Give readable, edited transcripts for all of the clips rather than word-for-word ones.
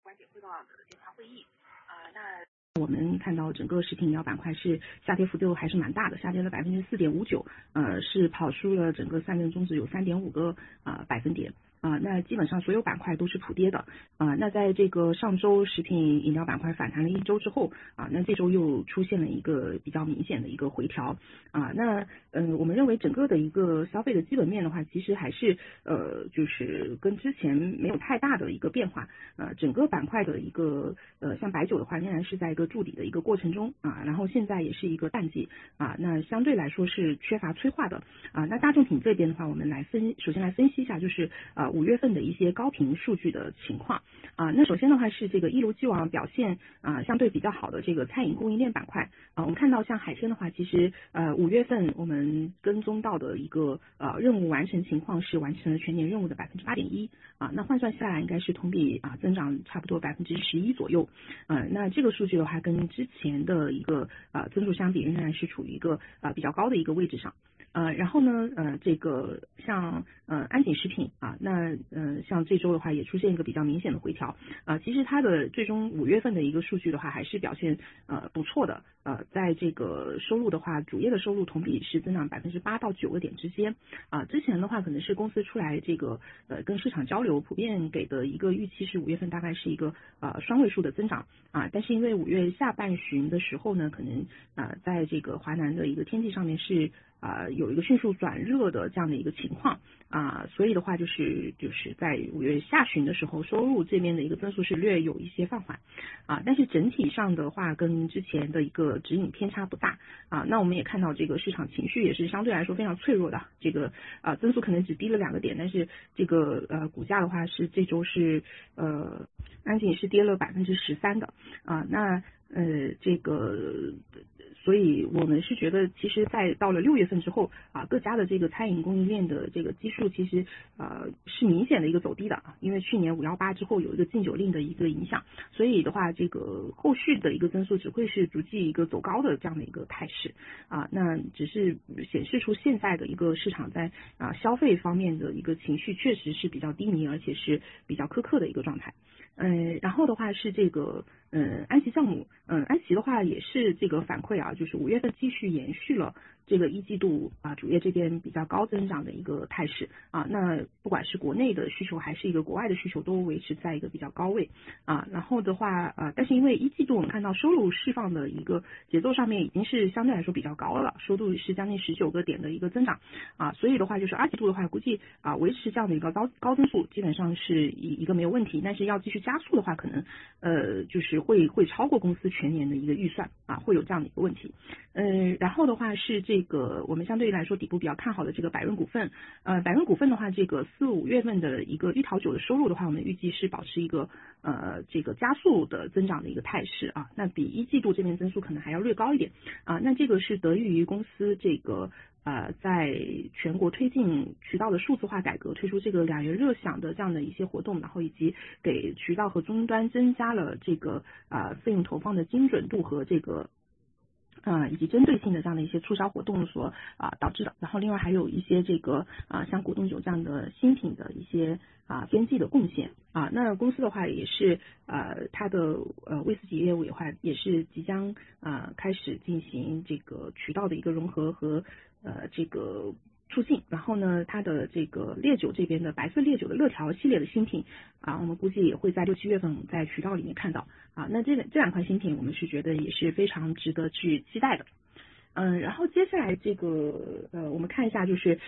观点汇报的电话会议那我们看到整个食品饮料板块是下跌幅度还是蛮大的，下跌了4.59%，是跑输了整个3根中指有3.5个百分点。那基本上所有板块都是普跌的那在这个上周食品饮料板块反弹了1周之后那这周又出现了一个比较明显的一个回调那我们认为整个的一个消费的基本面的话，其实还是就是跟之前没有太大的一个变化整个板块的一个像白酒的话，仍然是在一个筑底的一个过程中然后现在也是一个淡季那相对来说是缺乏催化的那大众品这边的话，我们首先来分析一下，就是5月份的一些高频数据的情况那首先的话是这个一如既往表现相对比较好的这个餐饮供应链板块我们看到像海鲜的话，其实5月份我们跟踪到的一个任务完成情况是完成了全年任务的8.1%那换算下来应该是同比增长差不多11%左右那这个数据的话，跟之前的一个增速相比，仍然是处于一个比较高的一个位置上。然后呢，这个像安井食品那像这周的话也出现一个比较明显的回调其实它的最终5月份的一个数据的话，还是表现不错的在这个收入的话，主业的收入同比是增长8%到9个点之间之前的话可能是公司出来这个跟市场交流，普遍给的一个预期是5月份大概是一个双位数的增长但是因为5月下半旬的时候呢，可能在这个华南的一个天气上面是有一个迅速转热的这样的一个情况所以的话就是在5月下旬的时候，收入这边的一个增速是略有一些放缓但是整体上的话跟之前的一个指引偏差不大那我们也看到这个市场情绪也是相对来说非常脆弱的，这个增速可能只低了2个点，但是这个股价的话是这周是安井是跌了13%的那这个所以我们是觉得，其实在到了6月份之后各家的这个餐饮供应链的这个基数其实是明显的一个走低的因为去年518之后有一个禁酒令的一个影响，所以的话这个后续的一个增速只会是逐季一个走高的这样的一个态势那只是显示出现在的一个市场在消费方面的一个情绪确实是比较低迷，而且是比较苛刻的一个状态然后的话是这个安琪酵母安琪的话也是这个反馈就是5月份继续延续了这个一季度主业这边比较高增长的一个态势那不管是国内的需求还是一个国外的需求都维持在一个比较高位然后的话但是因为一季度我们看到收入释放的一个节奏上面已经是相对来说比较高了，收入是将近19个点的一个增长所以的话就是2季度的话估计维持这样的一个高增速基本上是一个没有问题，但是要继续加速的话可能就是会超过公司全年的一个预算会有这样的一个问题然后的话是这个我们相对来说底部比较看好的这个百润股份百润股份的话，这个4、5月份的一个芋桃酒的收入的话，我们预计是保持一个这个加速的增长的一个态势那比一季度这边增速可能还要略高一点那这个是得益于公司这个在全国推进渠道的数字化改革，推出这个2元热享的这样的一些活动，然后以及给渠道和终端增加了这个费用投放的精准度和这个以及针对性的这样的一些促销活动所导致的，然后另外还有一些这个像果冻酒这样的新品的一些边际的贡献那公司的话也是它的威士忌业务的话也是即将开始进行这个渠道的一个融合和这个促进，然后呢它的这个烈酒这边的白色烈酒的乐条系列的新品我们估计也会在6、7月份在渠道里面看到那这2款新品我们是觉得也是非常值得去期待的然后接下来这个我们看一下就是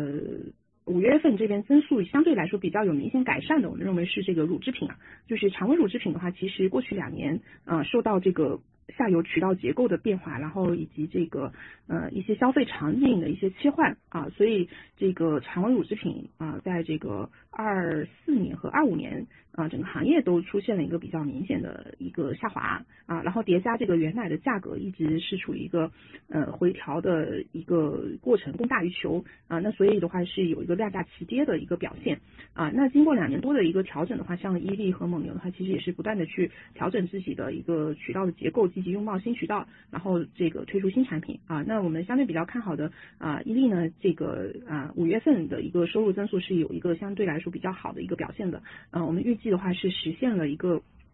5月份这边增速相对来说比较有明显改善的，我们认为是这个乳制品就是常温乳制品的话，其实过去2年受到这个下游渠道结构的变化，然后以及这个一些消费场景的一些切换所以这个常温乳制品在这个24年和25年整个行业都出现了一个比较明显的一个下滑然后叠加这个原奶的价格一直是处于一个回调的一个过程，供大于求那所以的话是有一个量价齐跌的一个表现那经过2年多的一个调整的话，像伊利和蒙牛的话，其实也是不断的去调整自己的一个渠道的结构，积极拥抱新渠道，然后这个推出新产品那我们相对比较看好的伊利呢，这个5月份的一个收入增速是有一个相对来说比较好的一个表现的我们预计的话是实现了一个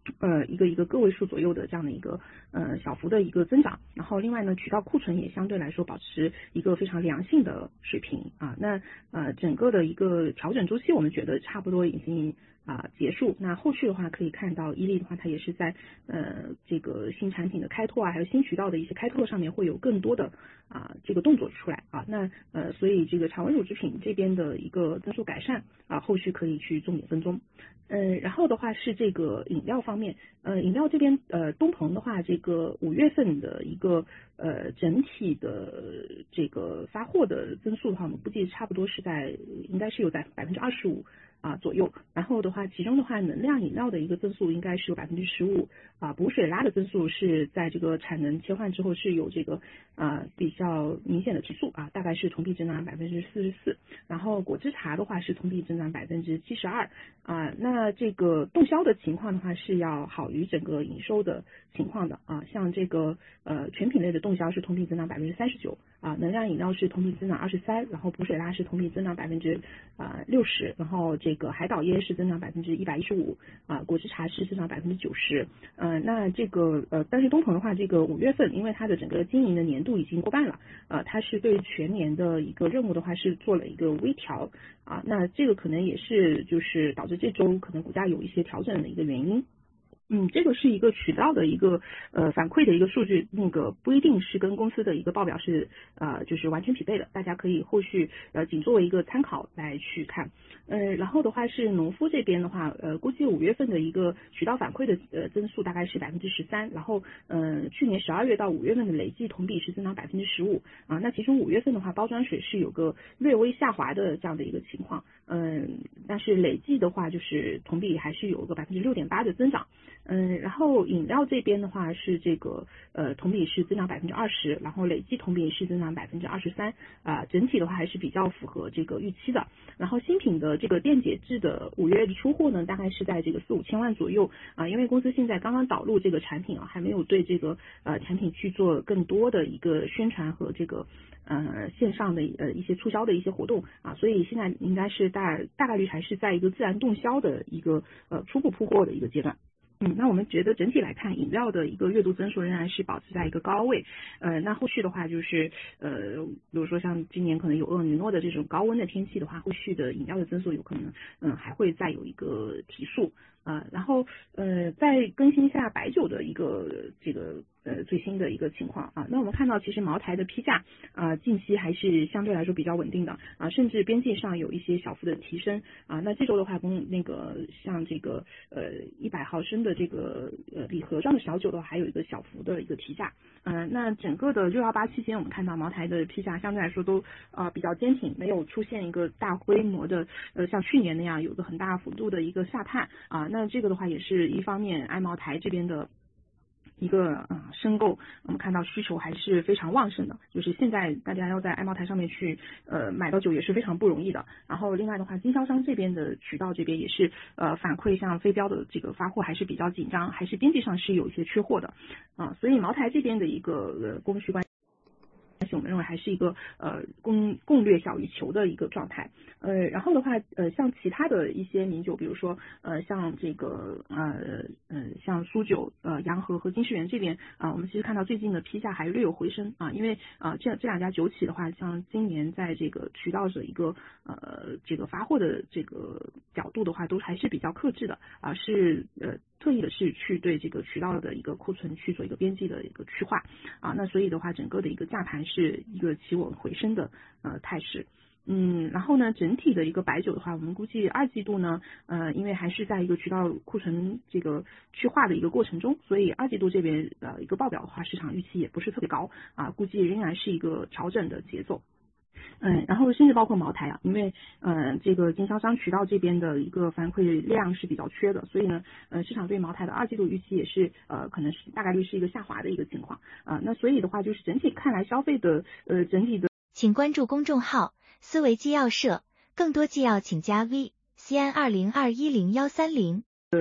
一个个位数左右的这样的一个小幅的一个增长，然后另外呢，渠道库存也相对来说保持一个非常良性的水平啊。那整个的一个调整周期，我们觉得差不多已经结束。那后续的话可以看到，伊利的话，它也是在这个新产品的开拓还有新渠道的一些开拓上面会有更多的这个动作出来啊。那所以这个常温乳制品这边的一个增速改善后续可以去重点跟踪。然后的话是这个饮料方面，饮料这边东鹏的话，这个5月份的一个整体的这个发货的增速的话，我们估计差不多是应该是有在25%左右。然后的话，其中的话，能量饮料的一个增速应该是有15%补水拉的增速是在这个产能切换之后是有这个比较明显的提速大概是同比增长44%。然后果汁茶的话是同比增长72%那这个动销的情况的话是要好于整个营收的情况的像这个全品类的动销是同比增长39%能量饮料是同比增长23%，然后补水拉是同比增长60%，然后这个海岛椰是增长115%果汁茶是增长90%那这个但是东鹏的话，这个5月份因为它的整个经营的年度已经过半了它是对全年的一个任务的话是做了一个微调那这个可能也是就是导致这周可能股价有一些调整的一个原因。这个是一个渠道的一个反馈的一个数据，那个不一定是跟公司的一个报表是就是完全匹配的，大家可以后续仅作为一个参考来去看。然后的话是农夫这边的话，估计5月份的一个渠道反馈的增速大概是13%，然后去年12月到5月份的累计同比是增长15%那其中5月份的话，包装水是有个略微下滑的这样的一个情况，但是累计的话就是同比还是有个6.8%的增长。然后饮料这边的话是这个同比是增长20%，然后累计同比是增长23%整体的话还是比较符合这个预期的。然后新品的这个电解质的5月的出货呢，大概是在这个4-5千万左右因为公司现在刚刚导入这个产品还没有对这个产品去做更多的一个宣传和这个线上的一些促销的一些活动所以现在应该是大概率还是在一个自然动销的一个初步铺货的一个阶段。那我们觉得整体来看，饮料的一个月度增速仍然是保持在一个高位。那后续的话就是比如说像今年可能有厄尔尼诺的这种高温的天气的话，后续的饮料的增速有可能还会再有一个提速。然后再更新一下白酒的一个这个最新的一个情况那我们看到其实茅台的批价近期还是相对来说比较稳定的甚至边际上有一些小幅的提升那这周的话那个像这个100毫升的这个礼盒装的小酒的话还有一个小幅的一个提价那整个的618期间我们看到茅台的批价相对来说都比较坚挺，没有出现一个大规模的像去年那样有个很大幅度的一个下探那这个的话也是一方面爱茅台这边的一个申购，我们看到需求还是非常旺盛的，就是现在大家要在爱茅台上面去买到酒也是非常不容易的。然后另外的话，经销商这边的渠道这边也是反馈像非标的这个发货还是比较紧张，还是边际上是有一些缺货的所以茅台这边的一个供需关系。我们认为还是一个供略小于求的一个状态。然后的话像其他的一些名酒，比如说像这个像苏酒洋河和金世缘这边我们其实看到最近的批价还略有回升因为这两家酒企的话，像今年在这个渠道的一个这个发货的这个角度的话，都还是比较克制的是特意的是去对这个渠道的一个库存去做一个边际的一个去化那所以的话整个的一个价盘是一个企稳回升的态势。然后呢，整体的一个白酒的话，我们估计2季度呢，因为还是在一个渠道库存这个去化的一个过程中，所以2季度这边一个报表的话，市场预期也不是特别高估计仍然是一个调整的节奏。然后甚至包括茅台因为这个经销商渠道这边的一个反馈量是比较缺的，所以呢市场对茅台的2季度预期也是可能是大概率是一个下滑的一个情况那所以的话就是整体看来消费的整体的， 请关注公众号思维纪要社，更多纪要请加 V CN20210130。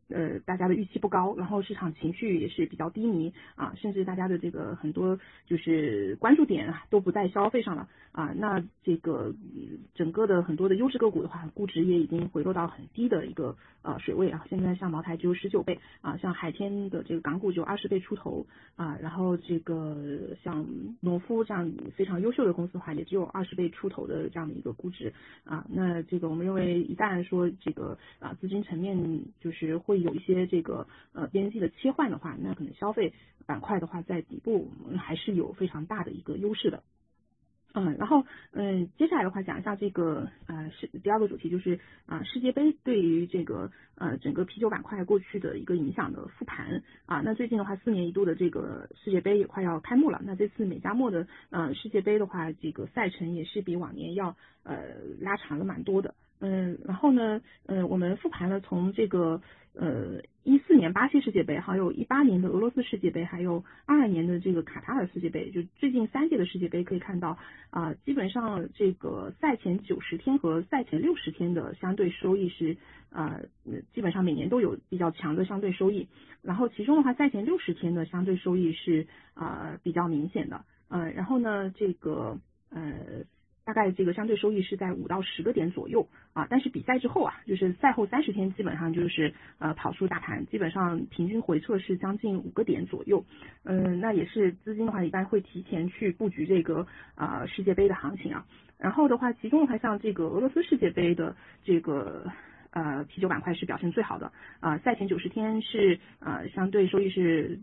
大家的预期不高，然后市场情绪也是比较低迷啊，甚至大家的这个很多就是关注点啊都不在消费上了啊，那这个整个的很多的优质个股的话，估值也已经回落到很低的一个水位啊，现在像茅台只有19倍啊，像海天的这个港股就20倍出头啊，然后这个像农夫这样非常优秀的公司的话，也只有20倍出头的这样的一个估值啊，那这个我们认为一旦说这个资金层面就是会有一些这个边际的切换的话，那可能消费板块的话在底部还是有非常大的一个优势的。然后接下来的话讲一下这个是第二个主题，就是世界杯对于这个整个啤酒板块过去的一个影响的复盘啊。那最近的话4年一度的这个世界杯也快要开幕了，那这次美加墨的世界杯的话，这个赛程也是比往年要拉长了蛮多的。然后呢我们复盘了从这个14年巴西世界杯，还有18年的俄罗斯世界杯，还有22年的这个卡塔尔世界杯，就最近3届的世界杯可以看到基本上这个赛前90天和赛前60天的相对收益是基本上每年都有比较强的相对收益，然后其中的话赛前60天的相对收益是比较明显的然后呢这个大概这个相对收益是在5到10个点左右但是比赛之后就是赛后30天基本上就是跑输大盘，基本上平均回撤是将近5个点左右。那也是资金的话一般会提前去布局这个世界杯的行情然后的话，其中的话像这个俄罗斯世界杯的这个啤酒板块是表现最好的赛前90天是相对收益是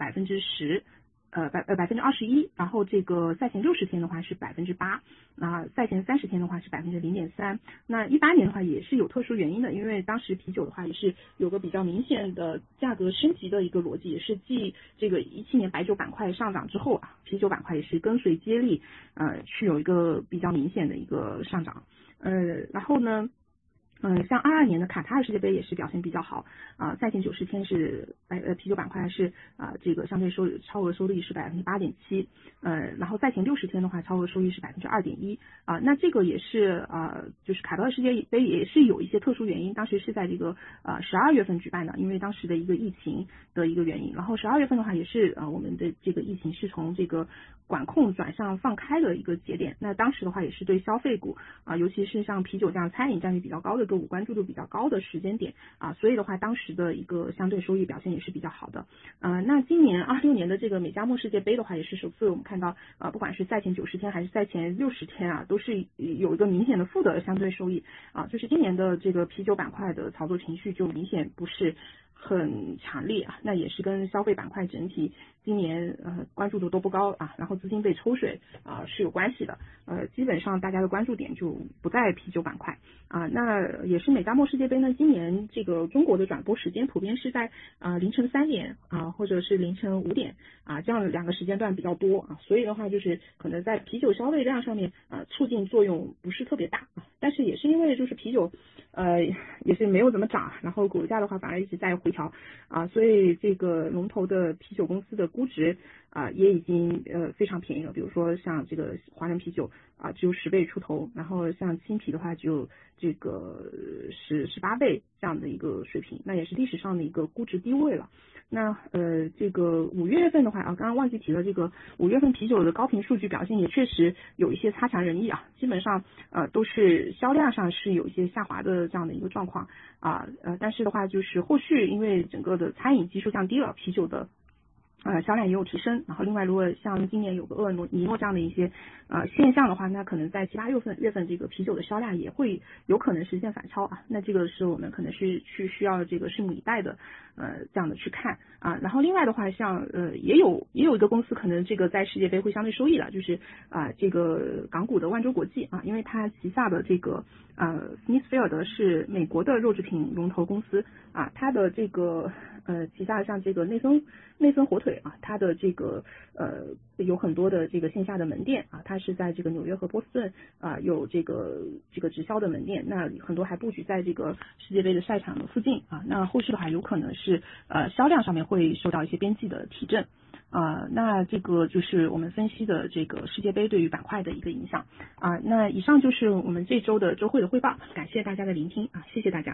10%。21%，然后这个赛前60天的话是8%，赛前30天的话是0.3%。那18年的话也是有特殊原因的，因为当时啤酒的话也是有个比较明显的价格升级的一个逻辑，也是继这个17年白酒板块上涨之后啤酒板块也是跟随接力去有一个比较明显的一个上涨。然后呢像22年的卡塔尔世界杯也是表现比较好赛前90天是啤酒板块是这个相对超额收益是8.7%，然后赛前60天的话超额收益是2.1%那这个也是就是卡塔尔世界杯也是有一些特殊原因，当时是在这个12月份举办的，因为当时的一个疫情的一个原因，然后12月份的话也是我们的这个疫情是从这个管控转向放开的一个节点，那当时的话也是对消费股尤其是像啤酒这样餐饮占比比较高的个股关注度比较高的时间点所以的话当时的一个相对收益表现也是比较好的那今年26年的这个美加墨世界杯的话也是首次我们看到不管是赛前90天还是赛前60天都是有一个明显的负的相对收益就是今年的这个啤酒板块的操作情绪就明显不是很强烈那也是跟消费板块整体今年关注度都不高然后资金被抽水是有关系的基本上大家的关注点就不在啤酒板块那也是美加墨世界杯呢，今年这个中国的转播时间普遍是在凌晨3点或者是凌晨5点这样2个时间段比较多所以的话就是可能在啤酒消费量上面促进作用不是特别大但是也是因为就是啤酒也是没有怎么涨，然后股价的话反而一直在回调所以这个龙头的啤酒公司的估值也已经非常便宜了，比如说像这个华润啤酒只有10倍出头，然后像青啤的话只有这个18倍这样的一个水平，那也是历史上的一个估值低位了。那这个5月份的话刚刚忘记提了，这个5月份啤酒的高频数据表现也确实有一些差强人意基本上都是销量上是有一些下滑的这样的一个状况但是的话就是后续因为整个的餐饮基数降低了，啤酒的销量也有提升，然后另外如果像今年有个厄尔尼诺这样的一些现象的话，那可能在7、8月份这个啤酒的销量也会有可能实现反超那这个是我们可能是需要这个拭目以待的这样的去看然后另外的话像也有一个公司可能这个在世界杯会相对收益了，就是这个港股的万洲国际因为它旗下的这个Smithfield 是美国的肉制品龙头公司它的这个旗下像这个内森火腿它的这个有很多的这个线下的门店它是在这个纽约和波士顿有这个直销的门店，那很多还布局在这个世界杯的赛场的附近那后续的话有可能是销量上面会受到一些边际的提振那这个就是我们分析的这个世界杯对于板块的一个影响那以上就是我们这周的周会的汇报，感谢大家的聆听谢谢大家。